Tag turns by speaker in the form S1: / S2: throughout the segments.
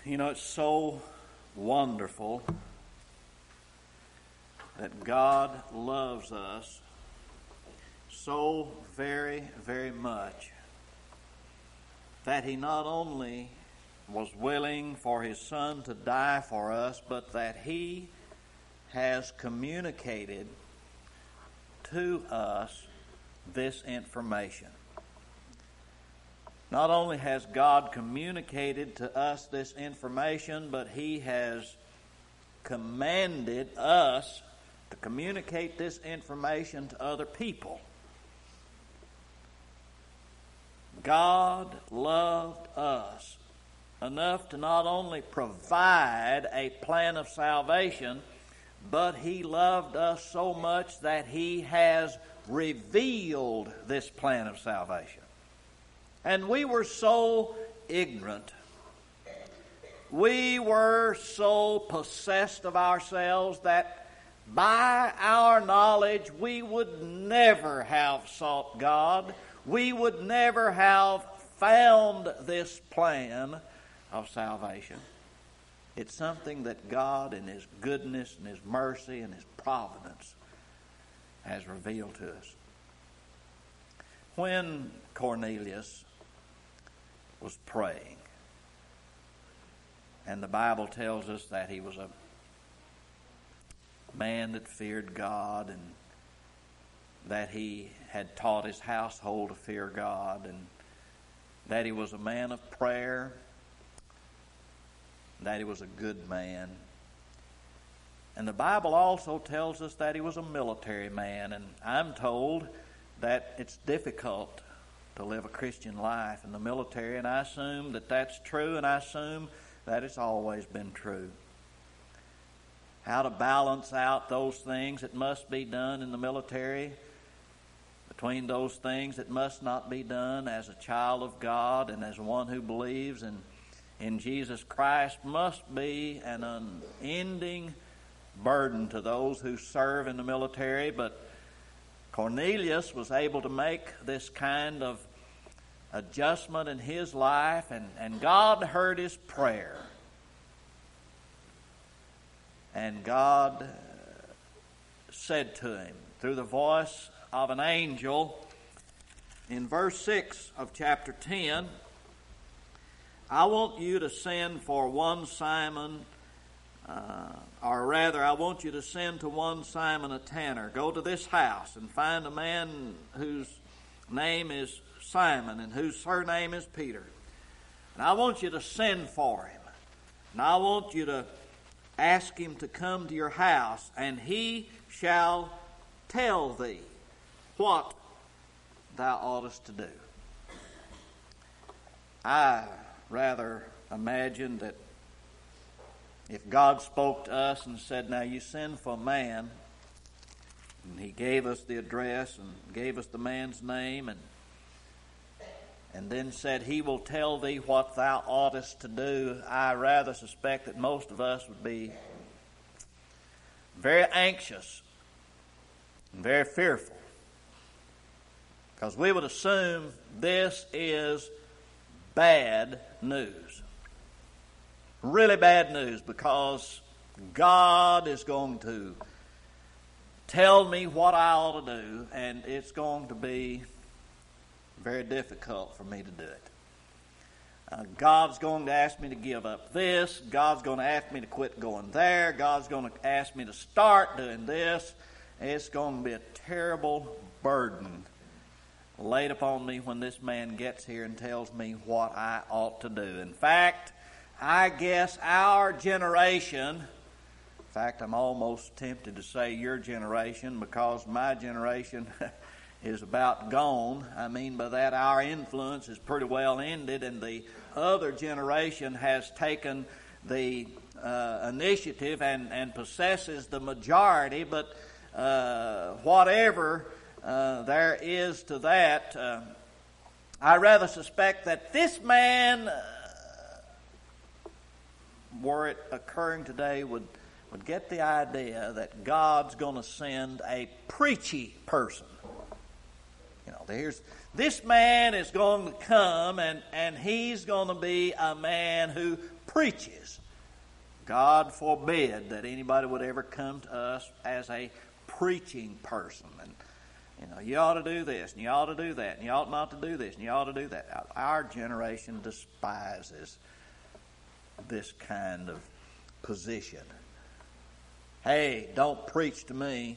S1: You know, it's so wonderful that God loves us so very, very much that He not only was willing for His Son to die for us, but that He has communicated to us this information. Not only has God communicated to us this information, but He has commanded us to communicate this information to other people. God loved us enough to not only provide a plan of salvation, but He loved us so much that He has revealed this plan of salvation. And we were so ignorant. We were so possessed of ourselves that by our knowledge we would never have sought God. We would never have found this plan of salvation. It's something that God in His goodness and His mercy and His providence has revealed to us. When Cornelius was praying, and the Bible tells us that he was a man that feared God, and that he had taught his household to fear God, and that he was a man of prayer, that he was a good man. And the Bible also tells us that he was a military man, and I'm told that it's difficult to live a Christian life in the military, and I assume that that's true, and I assume that it's always been true. How to balance out those things that must be done in the military between those things that must not be done as a child of God and as one who believes in Jesus Christ must be an unending burden to those who serve in the military. But Cornelius was able to make this kind of adjustment in his life, and God heard his prayer. And God said to him through the voice of an angel in verse 6 of chapter 10, I want you to send for one Simon, I want you to send to one Simon a tanner. Go to this house and find a man whose name is Simon and whose surname is Peter. And I want you to send for him. And I want you to ask him to come to your house, and he shall tell thee what thou oughtest to do. I rather imagine that if God spoke to us and said, now you send for a man, and He gave us the address and gave us the man's name, and then said, he will tell thee what thou oughtest to do, I rather suspect that most of us would be very anxious and very fearful, because we would assume this is bad news. Really bad news, because God is going to tell me what I ought to do, and it's going to be very difficult for me to do it. God's going to ask me to give up this. God's going to ask me to quit going there. God's going to ask me to start doing this. It's going to be a terrible burden laid upon me when this man gets here and tells me what I ought to do. In fact, I guess our generation, in fact, I'm almost tempted to say your generation, because my generation is about gone. I mean by that our influence is pretty well ended, and the other generation has taken the initiative and possesses the majority. But whatever there is to that, I rather suspect that this man, were it occurring today, would get the idea that God's going to send a preachy person. You know, this man is going to come, and he's going to be a man who preaches. God forbid that anybody would ever come to us as a preaching person. And, you ought to do this, and you ought to do that, and you ought not to do this, and you ought to do that. Our generation despises this kind of position. Hey, don't preach to me.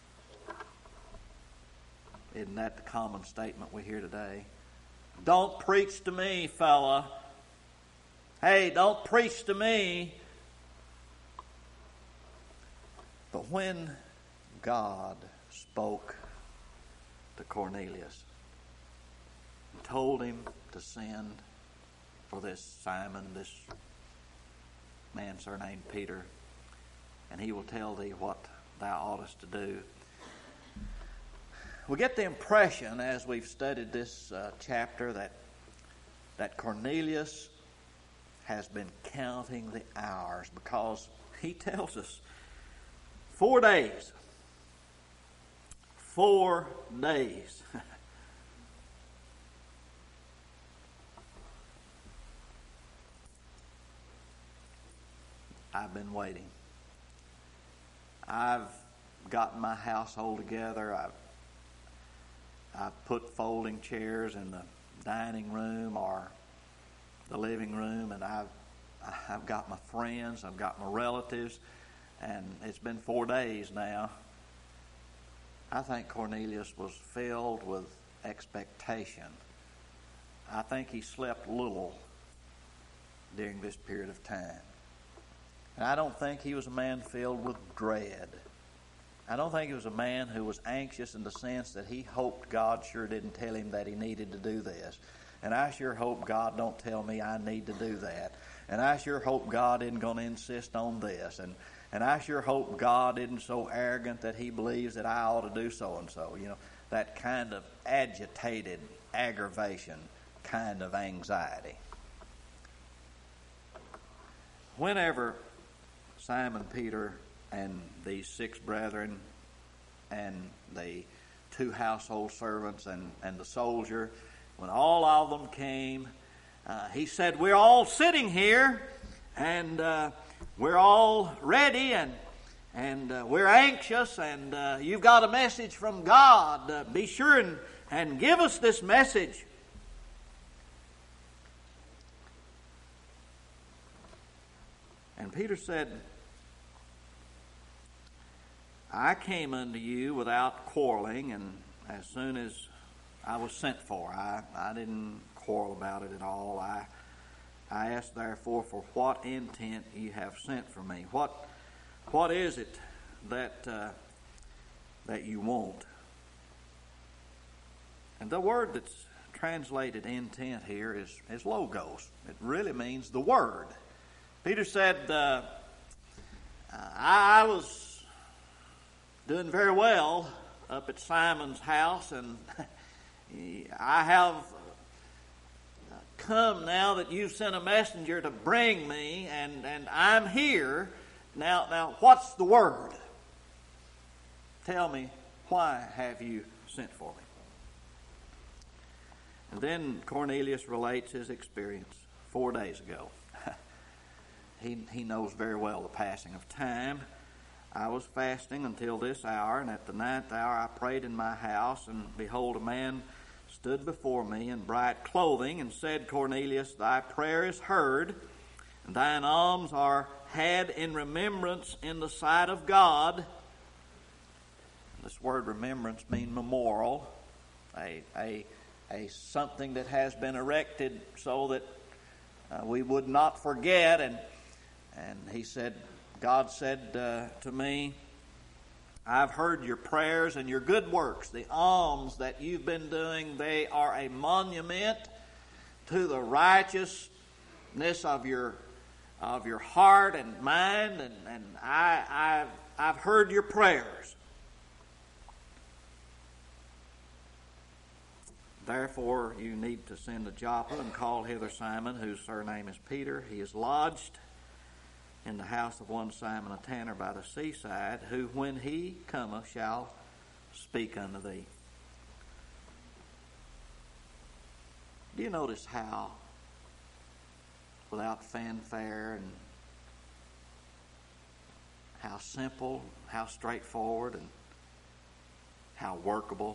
S1: Isn't that the common statement we hear today? Don't preach to me, fella. Hey, don't preach to me. But when God spoke to Cornelius and told him to send for this Simon, this man surnamed Peter, and he will tell thee what thou oughtest to do, we get the impression as we've studied this chapter that Cornelius has been counting the hours, because he tells us 4 days. 4 days. I've been waiting. I've gotten my household together. I've put folding chairs in the dining room or the living room, and I've got my friends, I've got my relatives, and it's been 4 days now. I think Cornelius was filled with expectation. I think he slept little during this period of time. And I don't think he was a man filled with dread. I don't think he was a man who was anxious in the sense that he hoped God sure didn't tell him that he needed to do this. And I sure hope God don't tell me I need to do that. And I sure hope God isn't going to insist on this. And I sure hope God isn't so arrogant that he believes that I ought to do so-and-so. That kind of agitated aggravation, kind of anxiety. Whenever Simon Peter and these 6 brethren and the 2 household servants and the soldier, when all of them came, he said, we're all sitting here, and we're all ready, and we're anxious, and you've got a message from God. Be sure and give us this message. And Peter said, I came unto you without quarreling, and as soon as I was sent for, I didn't quarrel about it at all. I asked therefore for what intent you have sent for me. What is it that you want? And the word that's translated intent here is logos. It really means the word. Peter said, I was doing very well up at Simon's house, and I have come now that you've sent a messenger to bring me, and I'm here. Now, what's the word? Tell me, why have you sent for me? And then Cornelius relates his experience 4 days ago. He knows very well the passing of time. I was fasting until this hour, and at the 9th hour I prayed in my house, and behold, a man stood before me in bright clothing, and said, Cornelius, thy prayer is heard, and thine alms are had in remembrance in the sight of God. This word remembrance means memorial, a something that has been erected so that we would not forget. And he said, God said to me, I've heard your prayers and your good works. The alms that you've been doing, they are a monument to the righteousness of your heart and mind, and I've heard your prayers. Therefore, you need to send to Joppa and call hither Simon, whose surname is Peter. He is lodged in the house of one Simon a tanner by the seaside, who when he cometh shall speak unto thee. Do you notice how without fanfare, and how simple, how straightforward, and how workable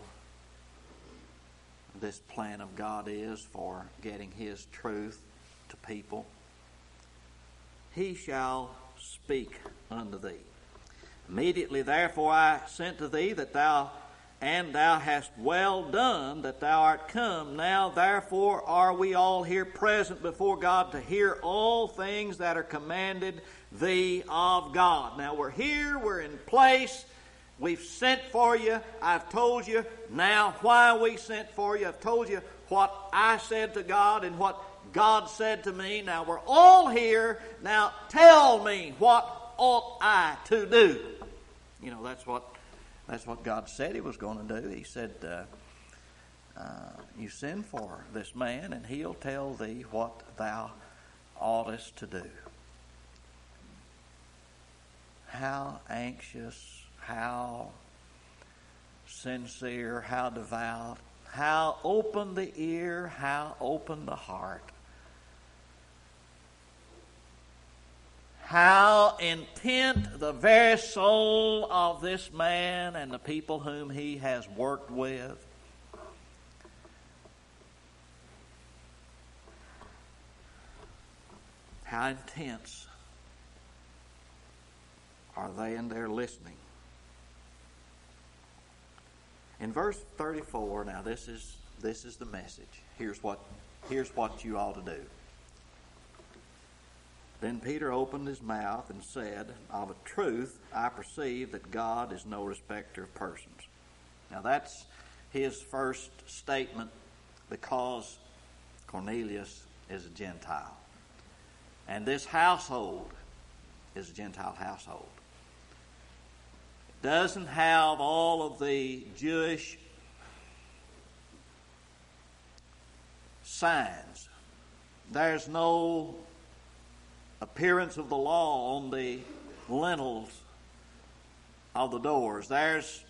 S1: this plan of God is for getting His truth to people. He shall speak unto thee. Immediately therefore I sent to thee, that thou hast well done that thou art come. Now therefore are we all here present before God to hear all things that are commanded thee of God. Now we're here, we're in place, we've sent for you. I've told you now why we sent for you. I've told you what I said to God and what God said to me. Now we're all here. Now tell me, what ought I to do? You know, that's what God said He was going to do. He said, you send for this man and he'll tell thee what thou oughtest to do. How anxious, how sincere, how devout, how open the ear, how open the heart. How intent the very soul of this man and the people whom he has worked with. How intense are they in their listening? In verse 34, now this is the message. Here's what you ought to do. Then Peter opened his mouth and said, of a truth I perceive that God is no respecter of persons. Now that's his first statement, because Cornelius is a Gentile. And this household is a Gentile household. It doesn't have all of the Jewish signs. There's no appearance of the law on the lintels of the doors. There's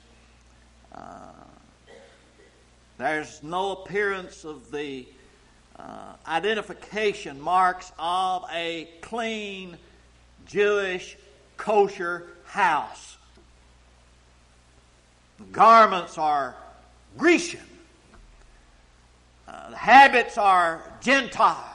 S1: no appearance of the identification marks of a clean Jewish kosher house. The garments are Grecian. The habits are Gentile.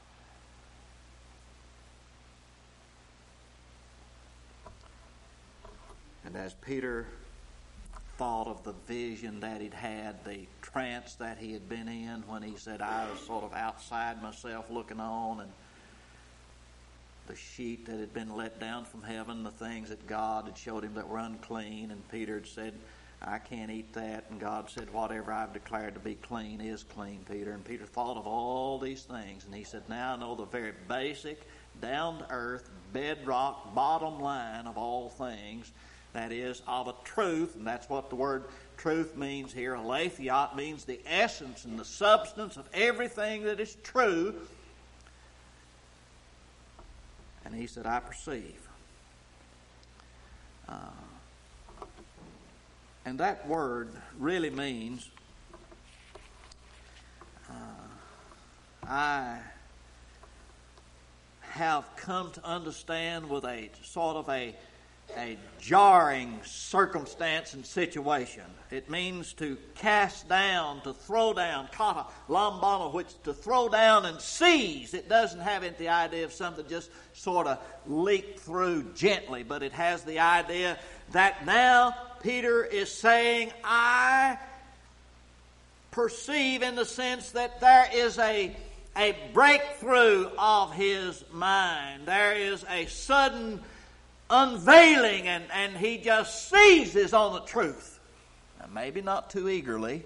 S1: And as Peter thought of the vision that he'd had, the trance that he had been in when he said, I was sort of outside myself looking on, and the sheet that had been let down from heaven, the things that God had showed him that were unclean, and Peter had said, I can't eat that, and God said, whatever I've declared to be clean is clean, Peter. And Peter thought of all these things, and he said, now I know the very basic, down-to-earth, bedrock, bottom line of all things, that is, of a truth, and that's what the word truth means here. Aletheia means the essence and the substance of everything that is true. And he said, I perceive. And that word really means I have come to understand with a sort of a jarring circumstance and situation. It means to cast down, to throw down, kata lambano, which to throw down and seize. It doesn't have the idea of something just sort of leak through gently, but it has the idea that now Peter is saying, I perceive in the sense that there is a breakthrough of his mind. There is a sudden unveiling, and he just seizes on the truth. Now, maybe not too eagerly,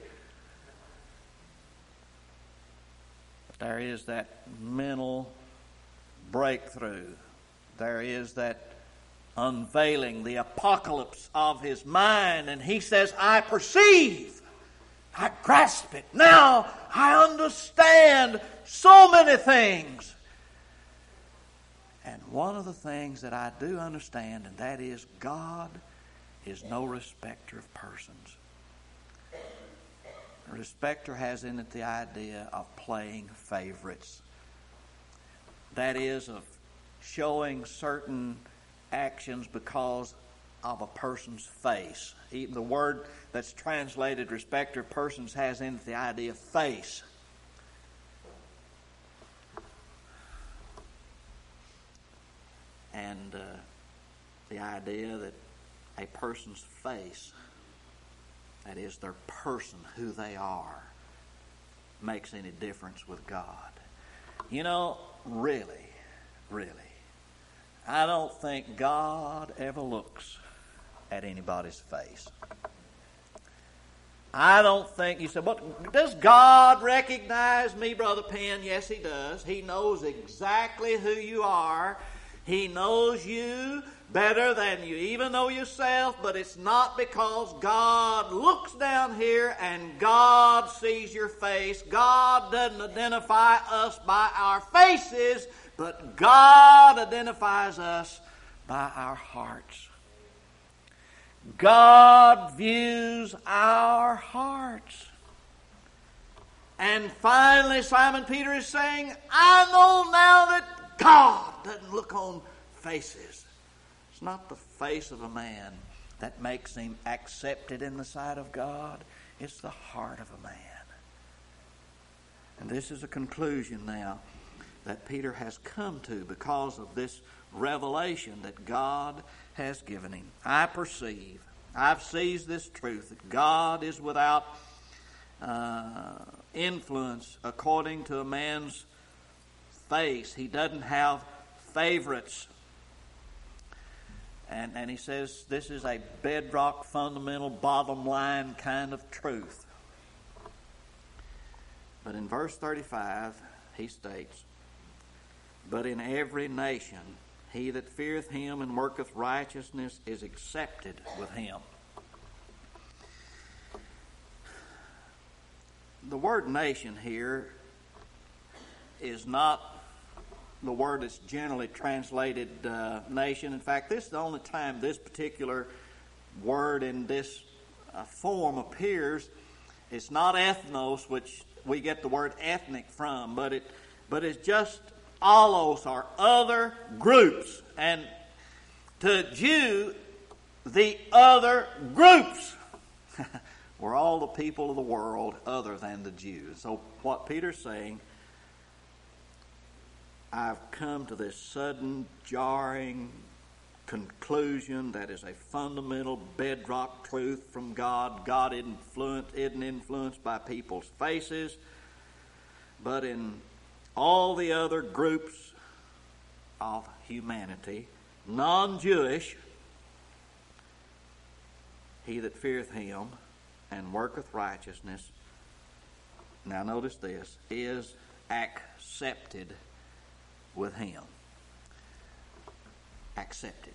S1: but there is that mental breakthrough. There is that unveiling, the apocalypse of his mind, and he says, I perceive, I grasp it. Now I understand so many things. And one of the things that I do understand, and that is God is no respecter of persons. A respecter has in it the idea of playing favorites. that is, of showing certain actions because of a person's face. Even the word that's translated respecter of persons has in it the idea of face. And the idea that a person's face, that is their person, who they are, makes any difference with God. You know, really, I don't think God ever looks at anybody's face. I don't think, you said, but does God recognize me, Brother Penn? Yes, He does. He knows exactly who you are. He knows you better than you even know yourself, but it's not because God looks down here and God sees your face. God doesn't identify us by our faces, but God identifies us by our hearts. God views our hearts. And finally, Simon Peter is saying, I know now that God doesn't look on faces. It's not the face of a man that makes him accepted in the sight of God. It's the heart of a man. And this is a conclusion now that Peter has come to because of this revelation that God has given him. I've seized this truth that God is without influence according to a man's face. He doesn't have favorites. And he says this is a bedrock, fundamental, bottom line kind of truth. But in verse 35, he states, but in every nation he that feareth him and worketh righteousness is accepted with him. The word nation here is not the word that's generally translated nation. In fact, this is the only time this particular word in this form appears. It's not ethnos, which we get the word ethnic from, but it's just allos, or other groups. And to Jew, the other groups were all the people of the world other than the Jews. So what Peter's saying, I've come to this sudden, jarring conclusion that is a fundamental bedrock truth from God. God isn't influenced by people's faces, but in all the other groups of humanity, non-Jewish, he that feareth him and worketh righteousness, now notice this, is accepted with him. Accepted.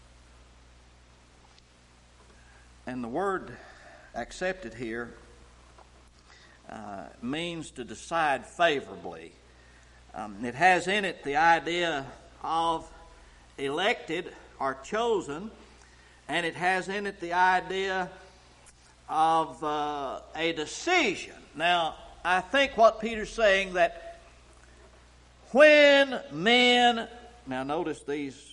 S1: And the word accepted here means to decide favorably. It has in it the idea of elected or chosen, and it has in it the idea of a decision. Now, I think what Peter's saying that when men, now notice these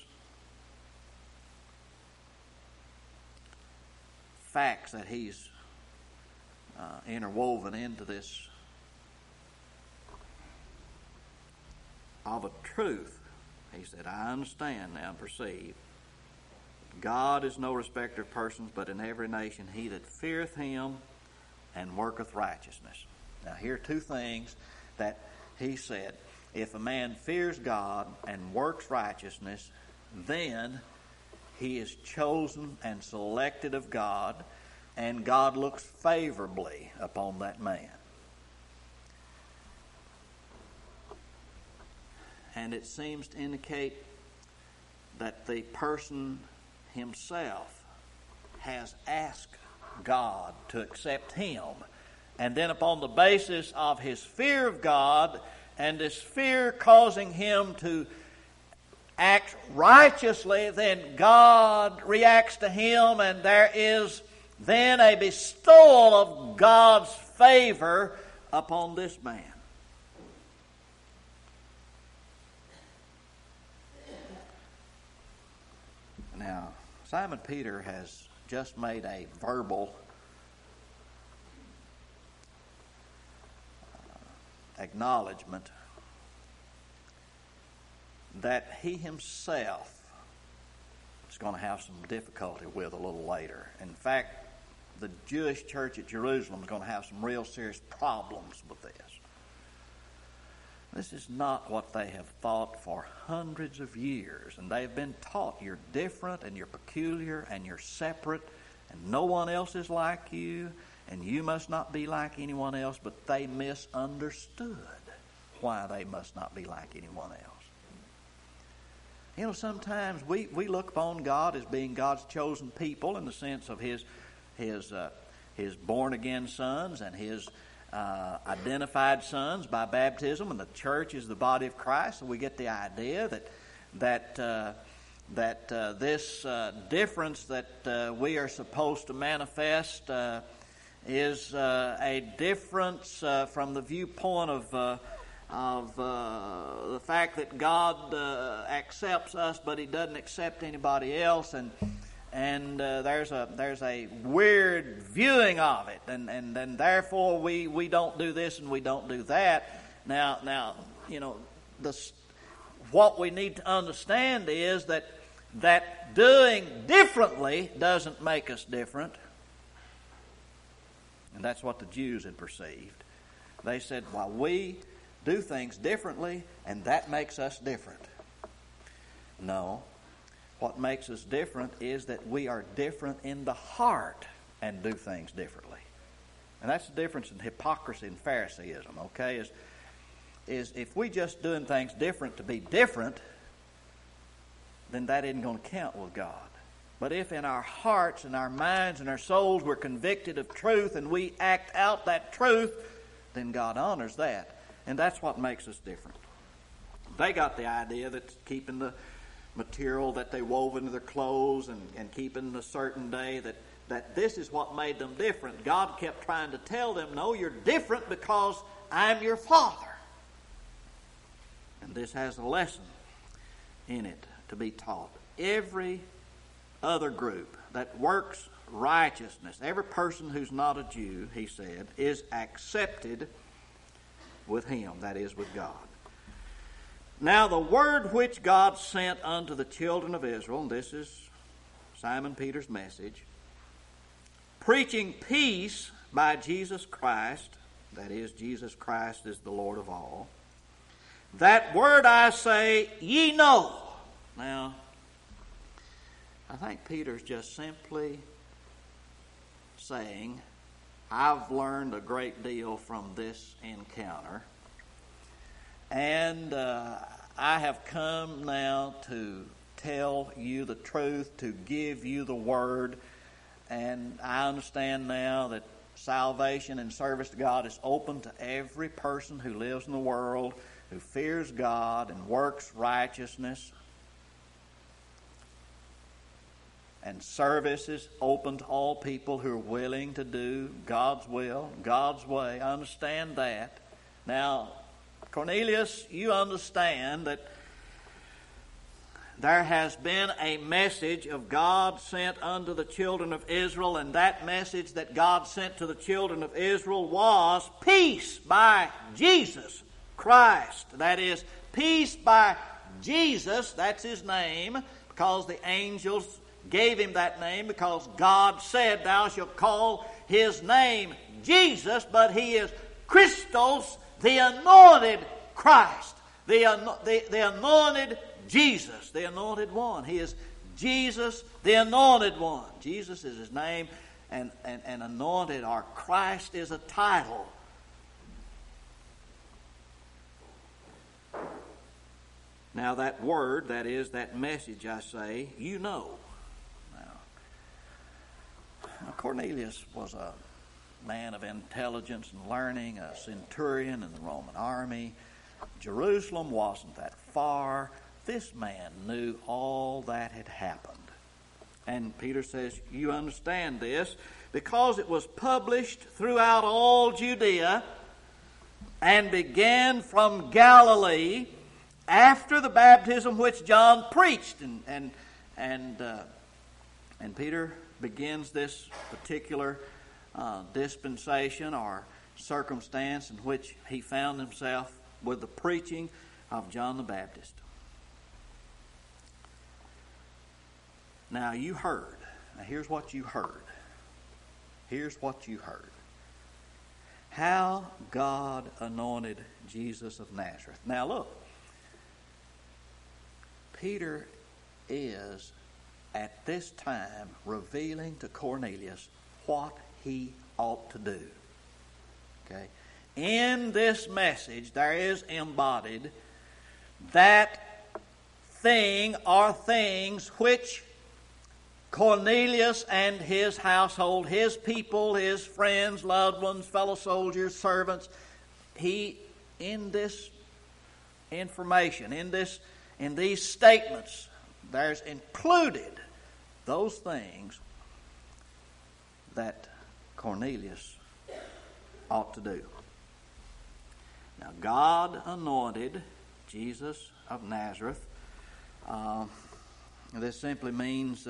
S1: facts that he's interwoven into this of a truth. He said, I understand now and perceive. God is no respecter of persons, but in every nation he that feareth him and worketh righteousness. Now here are two things that he said. If a man fears God and works righteousness, then he is chosen and selected of God, and God looks favorably upon that man. And it seems to indicate that the person himself has asked God to accept him. And then upon the basis of his fear of God, and this fear causing him to act righteously, then God reacts to him, and there is then a bestowal of God's favor upon this man. Simon Peter has just made a verbal acknowledgement that he himself is going to have some difficulty with a little later. In fact, the Jewish church at Jerusalem is going to have some real serious problems with this. This is not what they have thought for hundreds of years, and they've been taught you're different and you're peculiar and you're separate and no one else is like you and you must not be like anyone else, but they misunderstood why they must not be like anyone else. You know, sometimes we look upon God as being God's chosen people in the sense of His born-again sons and His identified sons by baptism, and the church is the body of Christ. So we get the idea that this difference that we are supposed to manifest is a difference from the viewpoint of the fact that God accepts us, but He doesn't accept anybody else, and there's a weird viewing of it, and therefore we don't do this and we don't do that. Now you know, what we need to understand is that doing differently doesn't make us different, and that's what the Jews had perceived. They said, "Well, we do things differently, and that makes us different." No. What makes us different is that we are different in the heart and do things differently. And that's the difference in hypocrisy and Pharisaism, okay? Is if we just doing things different to be different, then that isn't going to count with God. But if in our hearts and our minds and our souls we're convicted of truth and we act out that truth, then God honors that. And that's what makes us different. They got the idea that keeping the material that they wove into their clothes and keeping a certain day, that this is what made them different. God kept trying to tell them, no, you're different because I'm your Father. And this has a lesson in it to be taught. Every other group that works righteousness, every person who's not a Jew, he said, is accepted with Him, that is, with God. Now the word which God sent unto the children of Israel, and this is Simon Peter's message, preaching peace by Jesus Christ, that is, Jesus Christ is the Lord of all. That word I say, ye know. Now, I think Peter's just simply saying, I've learned a great deal from this encounter. And I have come now to tell you the truth, to give you the word. And I understand now that salvation and service to God is open to every person who lives in the world, who fears God and works righteousness. And service is open to all people who are willing to do God's will, God's way. I understand that. Now, Cornelius, you understand that there has been a message of God sent unto the children of Israel, and that message that God sent to the children of Israel was peace by Jesus Christ. That is, peace by Jesus, that's His name, because the angels gave Him that name, because God said, thou shalt call His name Jesus, but He is Christos, the anointed Christ, the anointed Jesus, the anointed one. He is Jesus, the anointed one. Jesus is His name, and anointed, or Christ, is a title. Now that word, that is, that message, I say, you know. Now Cornelius was a man of intelligence and learning, a centurion in the Roman army. Jerusalem wasn't that far. This man knew all that had happened. And Peter says, you understand this, because it was published throughout all Judea and began from Galilee after the baptism which John preached. And And Peter begins this particular dispensation or circumstance in which he found himself with the preaching of John the Baptist. Now you heard. Now here's what you heard. Here's what you heard. How God anointed Jesus of Nazareth. Now look. Peter is at this time revealing to Cornelius what he ought to do. Okay? In this message there is embodied that thing or things which Cornelius and his household, his people, his friends, loved ones, fellow soldiers, servants, in this information, in these statements, there's included those things that Cornelius ought to do. Now, God anointed Jesus of Nazareth. This simply means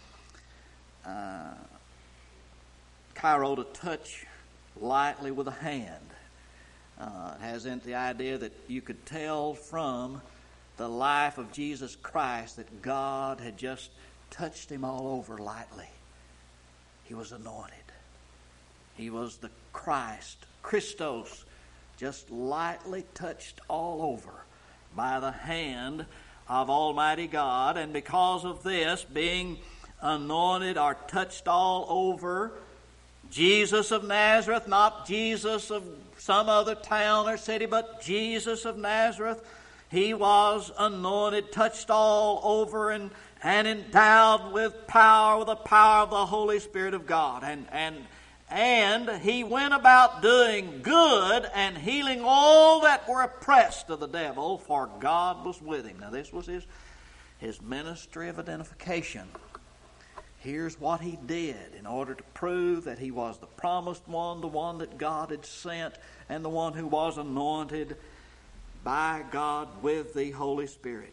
S1: Cairo, to touch lightly with a hand. It has the idea that you could tell from the life of Jesus Christ that God had just touched him all over lightly. He was anointed. He was the Christ, Christos, just lightly touched all over by the hand of Almighty God. And because of this, being anointed or touched all over, Jesus of Nazareth, not Jesus of some other town or city, but Jesus of Nazareth, he was anointed, touched all over, and endowed with the power of the Holy Spirit of God. And he went about doing good and healing all that were oppressed of the devil, for God was with him. Now this was his ministry of identification. Here's what he did in order to prove that he was the promised one, the one that God had sent, and the one who was anointed by God with the Holy Spirit.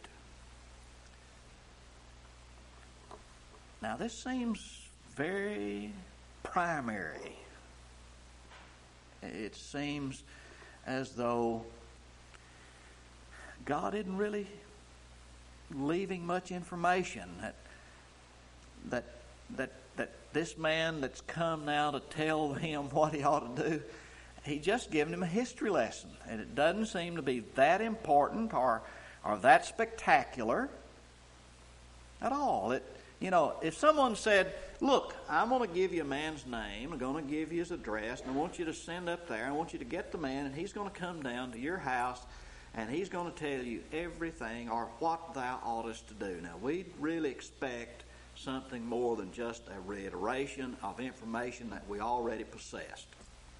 S1: Now this seems very primary. It seems as though God isn't really leaving much information that this man that's come now to tell him what he ought to do, he just given him a history lesson, and it doesn't seem to be that important or that spectacular at all. If someone said, look, I'm going to give you a man's name, I'm going to give you his address, and I want you to send up there, I want you to get the man, and he's going to come down to your house, and he's going to tell you everything or what thou oughtest to do. Now, we really expect something more than just a reiteration of information that we already possessed.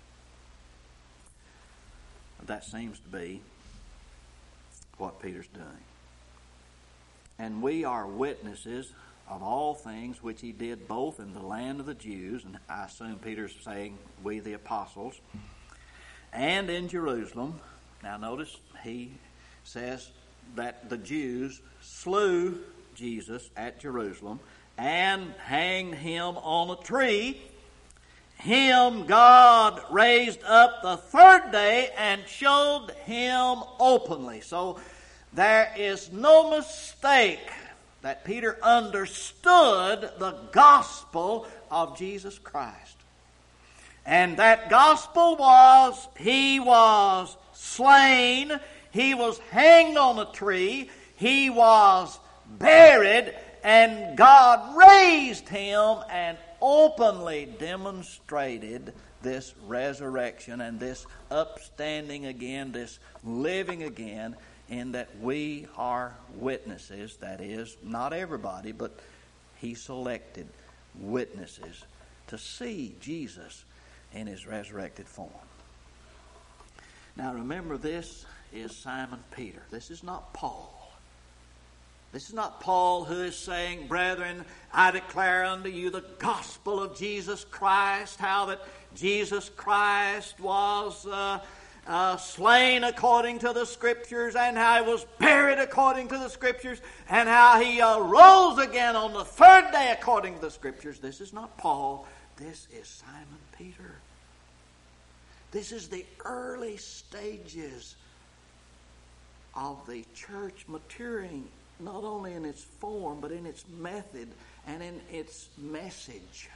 S1: That seems to be what Peter's doing. And we are witnesses of all things which he did both in the land of the Jews, and I assume Peter's saying we the apostles, and in Jerusalem. Now notice he says that the Jews slew Jesus at Jerusalem and hanged him on a tree. Him God raised up the third day and showed him openly. So there is no mistake that Peter understood the gospel of Jesus Christ. And that gospel was, he was slain, he was hanged on a tree, he was buried, and God raised him and openly demonstrated this resurrection and this upstanding again, this living again, in that we are witnesses. That is, not everybody, but he selected witnesses to see Jesus in his resurrected form. Now remember, this is Simon Peter. This is not Paul. This is not Paul who is saying, brethren, I declare unto you the gospel of Jesus Christ, how that Jesus Christ was slain according to the Scriptures, and how he was buried according to the Scriptures, and how he rose again on the third day according to the Scriptures. This is not Paul. This is Simon Peter. This is the early stages of the church maturing, not only in its form, but in its method and in its message.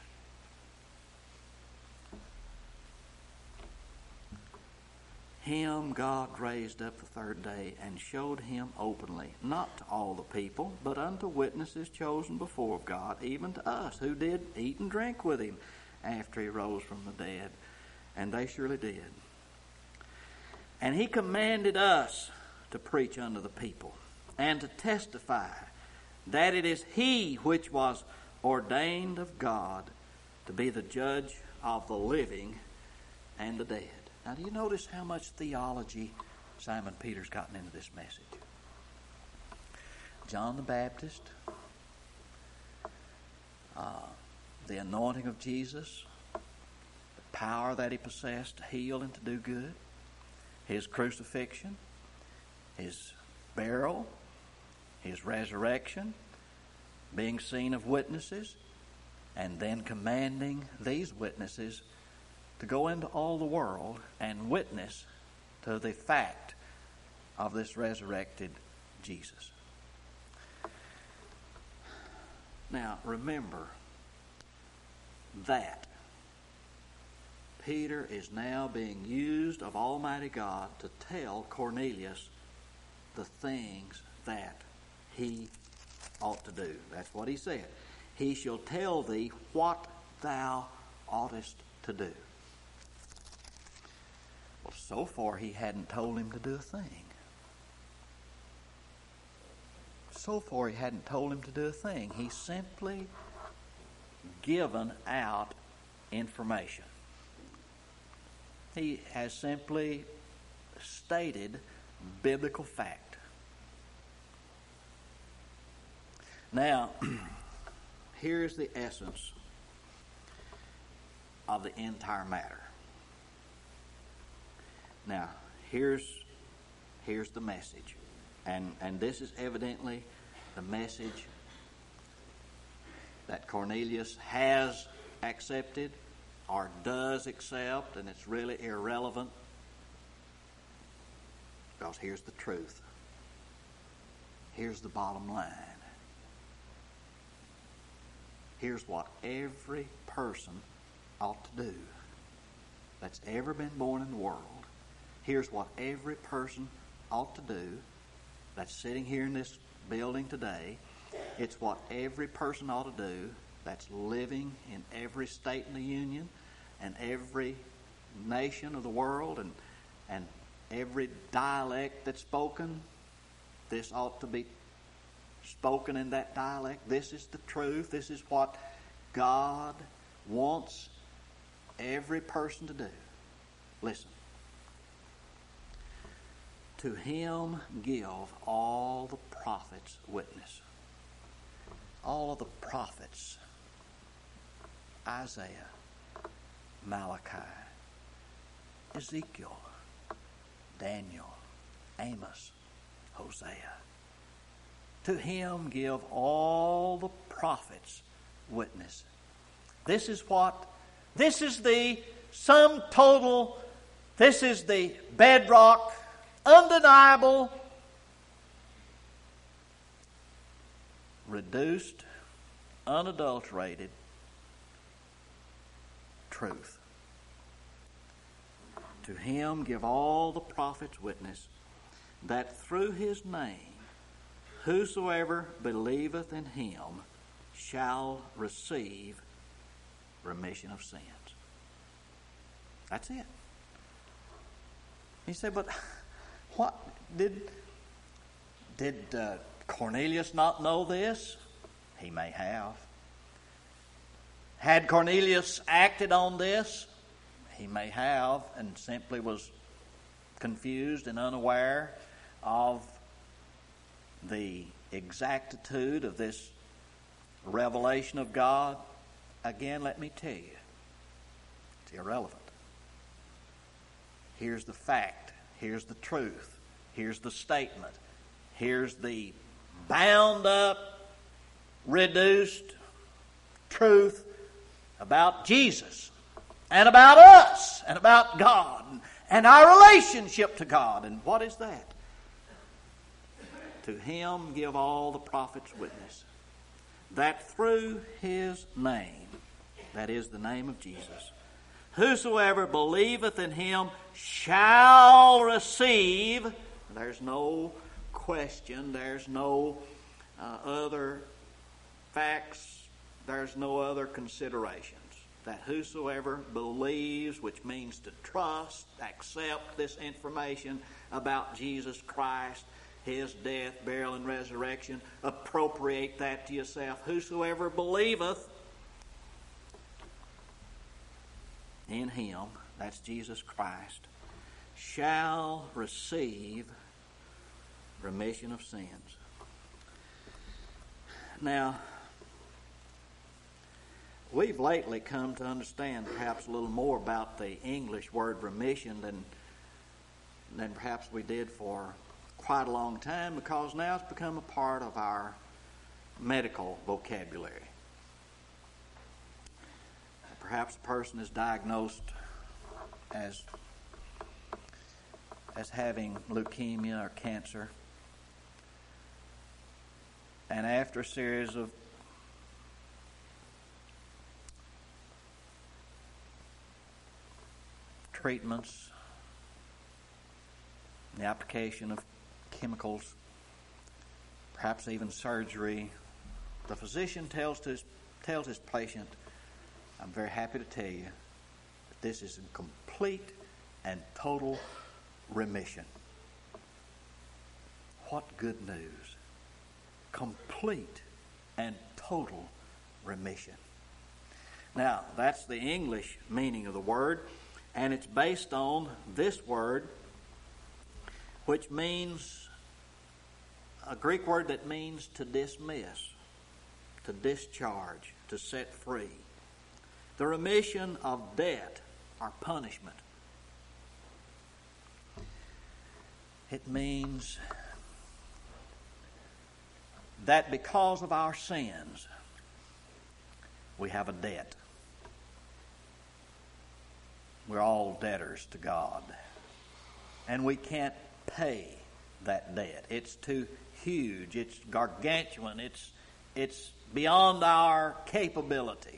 S1: Him God raised up the third day and showed him openly, not to all the people, but unto witnesses chosen before of God, even to us, who did eat and drink with him after he rose from the dead. And they surely did. And he commanded us to preach unto the people, and to testify that it is he which was ordained of God to be the judge of the living and the dead. Now, do you notice how much theology Simon Peter's gotten into this message? John the Baptist, the anointing of Jesus, the power that he possessed to heal and to do good, his crucifixion, his burial, his resurrection, being seen of witnesses, and then commanding these witnesses to go into all the world and witness to the fact of this resurrected Jesus. Now, remember that Peter is now being used of Almighty God to tell Cornelius the things that he ought to do. That's what he said. He shall tell thee what thou oughtest to do. Well, so far he hadn't told him to do a thing. So far he hadn't told him to do a thing. He's simply given out information. He has simply stated biblical fact. Now, here's the essence of the entire matter. Now, here's the message. And this is evidently the message that Cornelius has accepted or does accept, and it's really irrelevant, because here's the truth. Here's the bottom line. Here's what every person ought to do that's ever been born in the world. Here's what every person ought to do that's sitting here in this building today. It's what every person ought to do that's living in every state in the Union and every nation of the world and every dialect that's spoken. This ought to be spoken in that dialect. This is the truth. This is what God wants every person to do. Listen. To him give all the prophets witness. All of the prophets. Isaiah, Malachi, Ezekiel, Daniel, Amos, Hosea. To him give all the prophets witness. This is the sum total, this is the bedrock, undeniable, reduced, unadulterated truth. To him give all the prophets witness that through his name whosoever believeth in him shall receive remission of sins. That's it. He said, but what did Cornelius not know this? He may have. Had Cornelius acted on this? He may have, and simply was confused and unaware of the exactitude of this revelation of God. Again, let me tell you, it's irrelevant. Here's the fact. Here's the truth. Here's the statement. Here's the bound up, reduced truth about Jesus and about us and about God and our relationship to God. And what is that? To Him give all the prophets witness, that through His name, that is the name of Jesus, whosoever believeth in Him shall receive. There's no question, there's no other facts, there's no other considerations. That whosoever believes, which means to trust, accept this information about Jesus Christ, His death, burial, and resurrection, appropriate that to yourself. Whosoever believeth in Him, that's Jesus Christ, shall receive remission of sins. Now, we've lately come to understand perhaps a little more about the English word remission than perhaps we did for quite a long time, because now it's become a part of our medical vocabulary. Perhaps a person is diagnosed as having leukemia or cancer, and after a series of treatments, the application of chemicals, perhaps even surgery, the physician tells his patient, I'm very happy to tell you that this is in complete and total remission. What good news. Complete and total remission. Now, that's the English meaning of the word, and it's based on this word, which means a Greek word that means to dismiss, to discharge, to set free. The remission of debt or punishment. It means that because of our sins, we have a debt. We're all debtors to God. And we can't pay that debt. It's too huge. It's gargantuan. It's beyond our capability.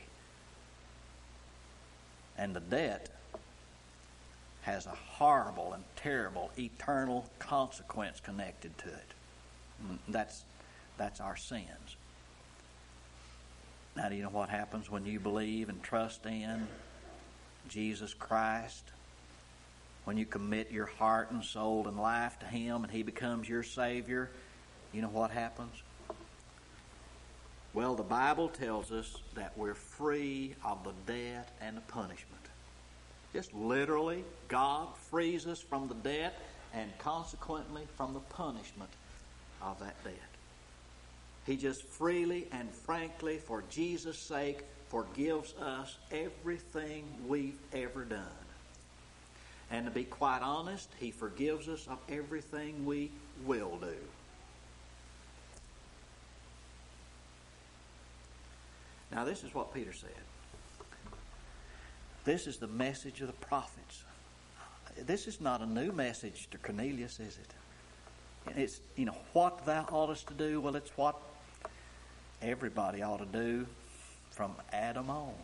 S1: And the debt has a horrible and terrible eternal consequence connected to it. That's our sins. Now, do you know what happens when you believe and trust in Jesus Christ? When you commit your heart and soul and life to Him and He becomes your Savior, you know what happens? Well, the Bible tells us that we're free of the debt and the punishment. Just literally, God frees us from the debt and consequently from the punishment of that debt. He just freely and frankly, for Jesus' sake, forgives us everything we've ever done. And to be quite honest, He forgives us of everything we will do. Now, this is what Peter said. This is the message of the prophets. This is not a new message to Cornelius, is it? And it's, what thou oughtest to do. Well, it's what everybody ought to do from Adam on.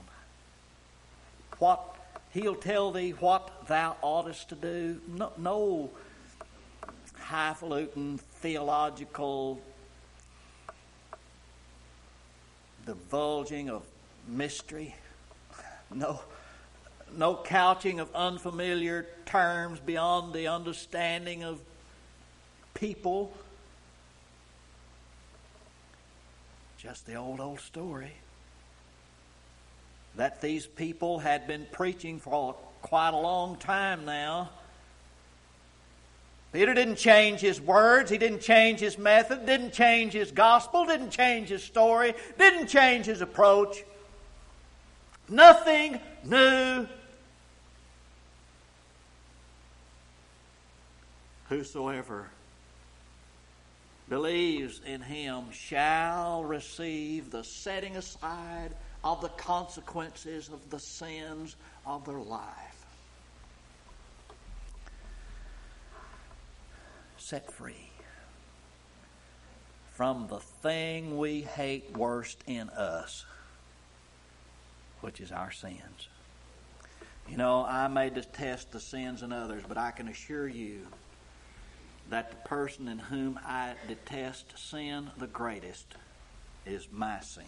S1: He'll tell thee what thou oughtest to do. No highfalutin theological divulging of mystery. No couching of unfamiliar terms beyond the understanding of people. Just the old story that these people had been preaching for quite a long time now. Peter didn't change his words, he didn't change his method, didn't change his gospel, didn't change his story, didn't change his approach. Nothing new whosoever believes in him shall receive the setting aside of the consequences of the sins of their life. Set free from the thing we hate worst in us, which is our sins. You know, I may detest the sins in others, but I can assure you that the person in whom I detest sin the greatest is my sin.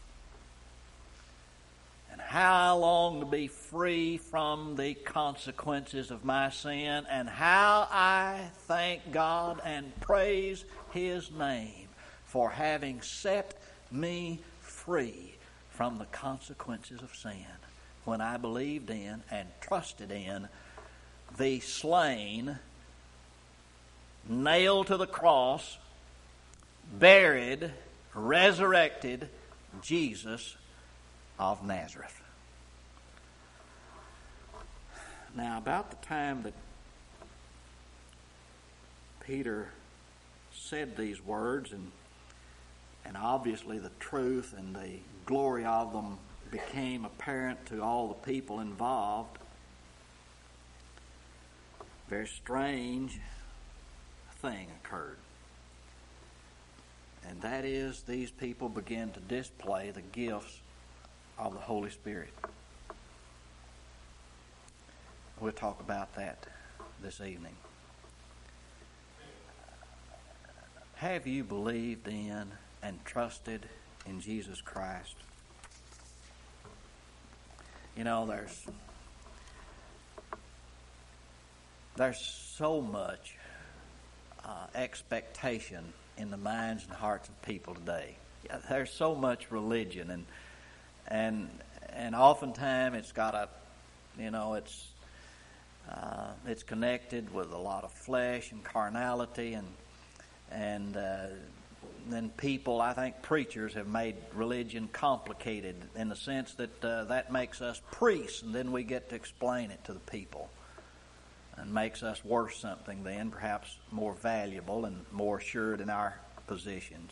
S1: And how I long to be free from the consequences of my sin, and how I thank God and praise His name for having set me free from the consequences of sin when I believed in and trusted in the slain, nailed to the cross, buried, resurrected Jesus of Nazareth. Now, about the time that Peter said these words, and obviously the truth and the glory of them became apparent to all the people involved, a very strange thing occurred. And that is, these people began to display the gifts of the Holy Spirit. We'll talk about that this evening. Have you believed in and trusted in Jesus Christ? You know, there's so much expectation in the minds and hearts of people today. There's so much religion, and oftentimes it's got a, you know, it's connected with a lot of flesh and carnality, and then people, I think preachers have made religion complicated in the sense that that makes us priests, and then we get to explain it to the people, and makes us worth something then, perhaps more valuable and more assured in our positions.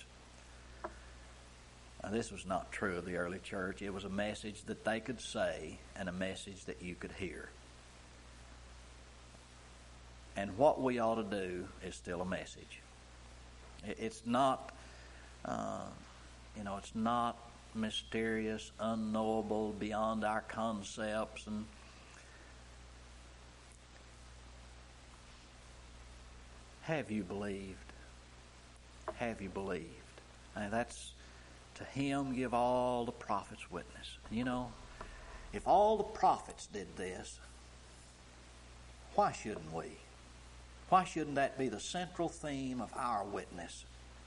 S1: Now, this was not true of the early church. It was a message that they could say and a message that you could hear. And what we ought to do is still a message. It's not, it's not mysterious, unknowable, beyond our concepts. And have you believed? Have you believed? And that's, to him give all the prophets witness. You know, if all the prophets did this, why shouldn't we? Why shouldn't that be the central theme of our witness?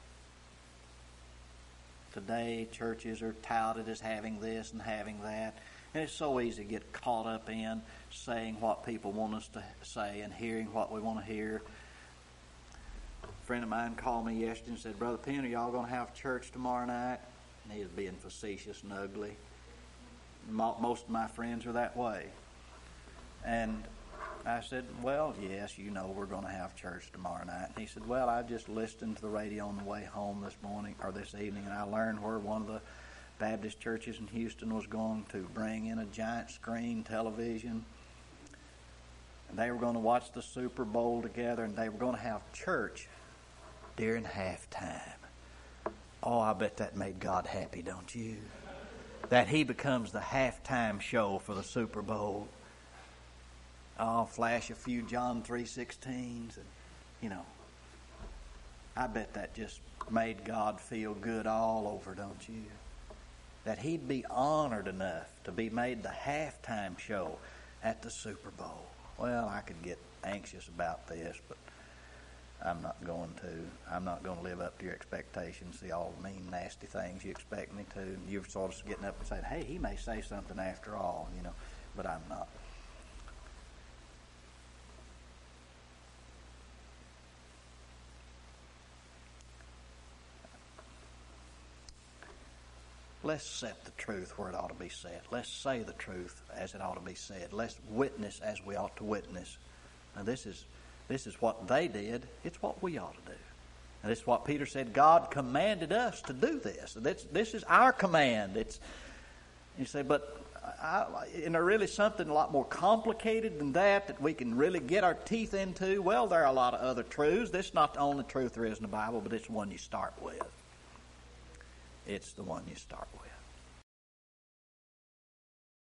S1: Today, churches are touted as having this and having that, and it's so easy to get caught up in saying what people want us to say and hearing what we want to hear. A friend of mine called me yesterday and said, "Brother Penn, are y'all going to have church tomorrow night?" And he was being facetious and ugly. Most of my friends are that way. And I said, "Well, yes, you know we're going to have church tomorrow night." And he said, "Well, I just listened to the radio on the way home this morning or this evening, and I learned where one of the Baptist churches in Houston was going to bring in a giant screen television, and they were going to watch the Super Bowl together, and they were going to have church during halftime." Oh, I bet that made God happy, don't you? That He becomes the halftime show for the Super Bowl. Oh, flash a few John 3:16s, and, you know, I bet that just made God feel good all over, don't you? That He'd be honored enough to be made the halftime show at the Super Bowl. Well, I could get anxious about this, but I'm not going to. I'm not going to live up to your expectations, see all the mean, nasty things you expect me to. And you're sort of getting up and saying, "Hey, he may say something after all," you know, but I'm not. Let's set the truth where it ought to be set. Let's say the truth as it ought to be said. Let's witness as we ought to witness. Now, this is This is what they did. It's what we ought to do. And this is what Peter said. God commanded us to do this. This is our command. You say, but isn't there really something a lot more complicated than that we can really get our teeth into? Well, there are a lot of other truths. This is not the only truth there is in the Bible, but it's the one you start with. It's the one you start with.